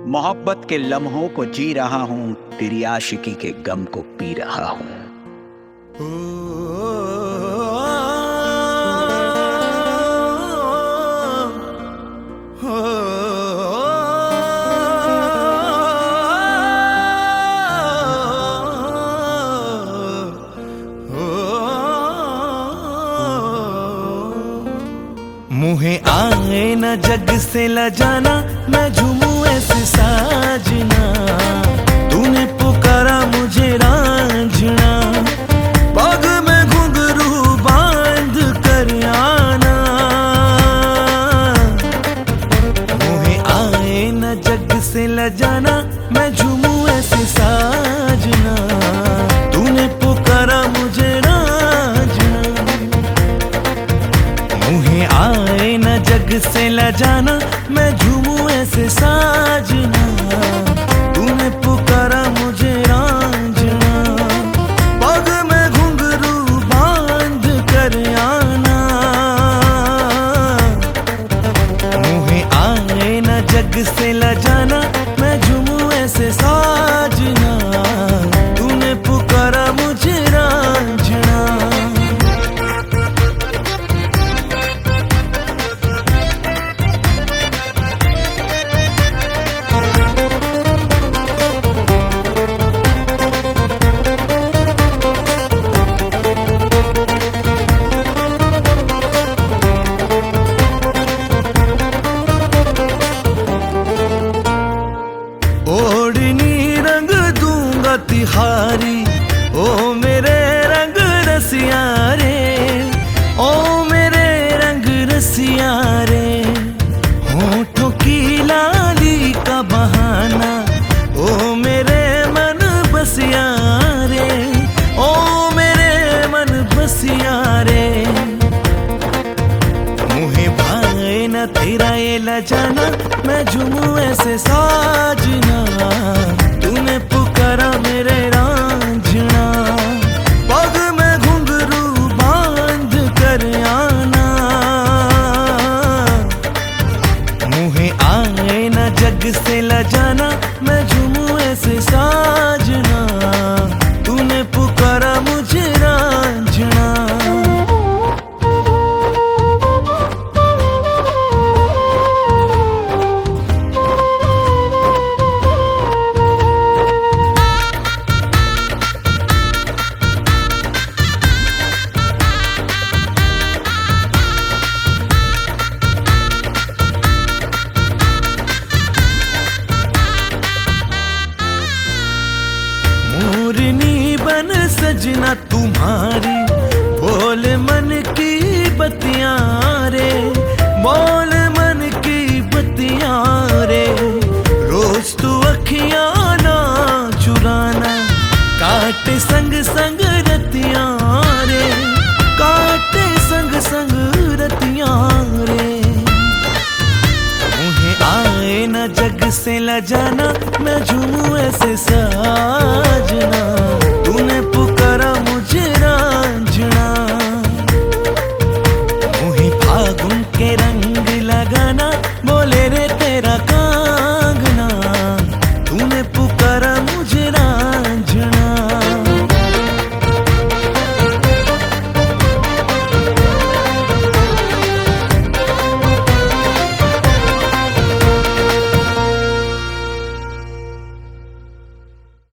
मोहब्बत के लम्हों को जी रहा हूँ, तेरी आशिकी के गम को पी रहा हूँ। मुहे आए न जग से ल जाना, मैं झूमूं ऐसे साजना। तूने पुकारा मुझे रांझना, पग में घुंघरू बांध कर आना। मुहे आए न जग से ल जाना, मैं झूमूं ऐसे साजना। तूने पुकारा मुझे रांझना, मुहे आए न जग से ल जाना, मैं झूमूं ऐसे साजना। तूने पुकारा मुझे रांझना, पग में घुंघरू बांध कर आना। मुहे आए न जग से ल जाना, मैं झूमूं ऐसे साजना। तूने पुकारा मुझे रांझना। ओढ़नी रंग दूंगा तिहारी, ओ मेरे रंग रसिया रे। ओ मेरे रंग रसिया रे। होठों की लाली का बहाना, ओ मेरे मन बसिया रे। ओ मेरे मन बसिया रे। मुहे भाए न तेरा ये ल जाना, मैं झूमूं ऐसे साजना। तूने पुकारा मेरे रांझना, पग में घुंघरू बांध कर आना। मुहे आए न जग से ल जाना, मैं झूमूं ऐसे साजना। तूने पुकारा मुझे रांझना। मोरनी बन सजना तुम्हारी, बोल मन की बत्तियां रे। बोल मन की बत्तियां रे। रोज तू अखियां ना चुराना, काटे संग संग रतियां रे। काटे संग संग रतियां रे। मुहे आए न जग से ल जाना, मैं झूमूं ऐसे साजना। तूने